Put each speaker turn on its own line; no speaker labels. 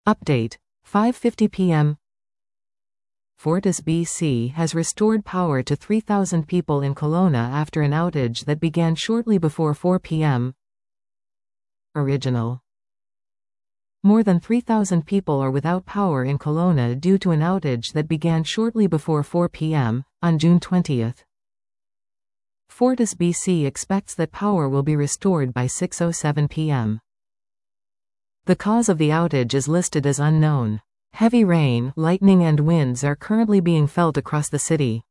Update. 5:50 p.m. Fortis BC has restored power to 3,000 people in Kelowna after an outage that began shortly before 4 p.m. Original. More than 3,000 people are without power in Kelowna due to an outage that began shortly before 4 p.m. on June 20. Fortis BC expects that power will be restored by 6:07 p.m. The cause of the outage is listed as unknown. Heavy rain, lightning and winds are currently being felt across the city.